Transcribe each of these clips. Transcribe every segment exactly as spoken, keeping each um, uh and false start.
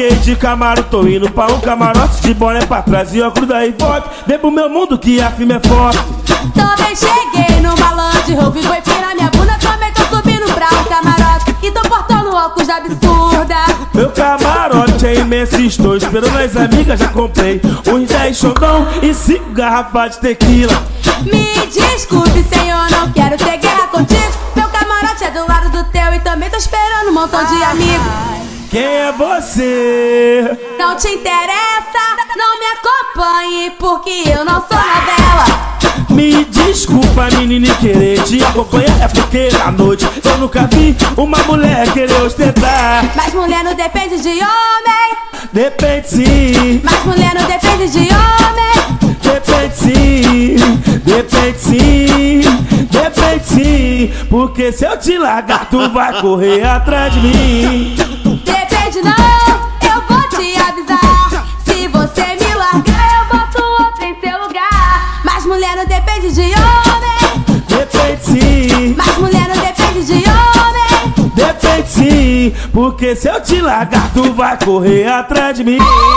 Cheguei de Camaro, tô indo pra um camarote, de boné pra trás e óculos daí forte. Bebo meu mundo que a firma é forte. Também cheguei numa Land Rover, foi pina minha bunda. Também tô subindo pra um camarote e tô portando óculos da absurda. Meu camarote é imenso, estou esperando as amigas, já comprei uns dez xodão e cinco garrafas de tequila. Me desculpe, senhor, não quero ter guerra contigo. Meu camarote é do lado do teu e também tô esperando um montão de amigos. Quem é você? Não te interessa, não me acompanhe, porque eu não sou novela. Me desculpa, menina, e querer te acompanhar é porque na noite eu nunca vi uma mulher querer ostentar. Mas mulher não depende de homem. Depende sim. Mas mulher não depende de homem. Depende sim. Depende sim. Depende sim. Porque se eu te largar, tu vai correr atrás de mim. Depende não, eu vou te avisar. Se você me largar, eu boto outro em seu lugar. Mas mulher não depende de homem. Depende sim. Mas mulher não depende de homem. Depende sim. Porque se eu te largar, tu vai correr atrás de mim.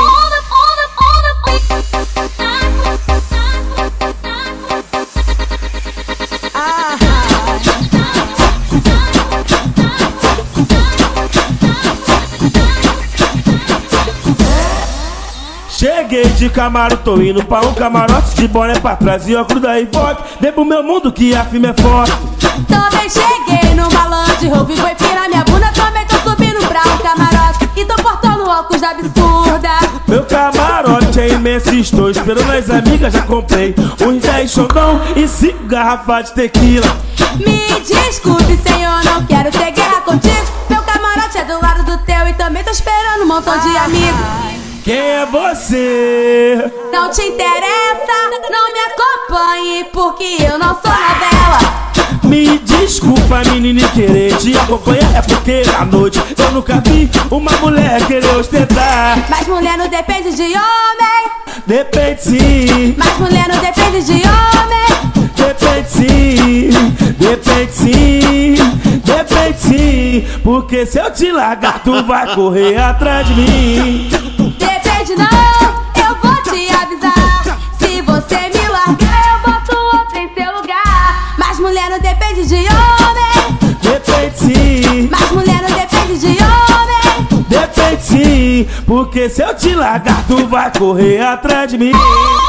Cheguei de Camaro, tô indo pra um camarote, de boné pra trás e óculos daí forte. Bebo meu mundo que a firma é forte. Também cheguei numa Land Rover, foi pina minha bunda. Também tô subindo pra um camarote e tô portando óculos da absurda. Meu camarote é imenso, estou esperando as amigas, já comprei uns dez xodão e cinco garrafas de tequila. Me desculpe, senhor, não quero ter guerra contigo. Meu camarote é do lado do teu e também tô esperando um montão de amigos. Quem é você? Não te interessa, não me acompanhe, porque eu não sou novela. Me desculpa, menina, e querer te acompanhar é porque na noite eu nunca vi uma mulher querer ostentar. Mas mulher não depende de homem. Depende sim. Mas mulher não depende de homem. Depende sim. Depende sim. Depende sim. Porque se eu te largar, tu vai correr atrás de mim. Depende não, eu vou te avisar. Se você me largar, eu boto outro em seu lugar. Mas mulher não depende de homem. Depende sim. Mas mulher não depende de homem. Depende sim. Porque se eu te largar, tu vai correr atrás de mim.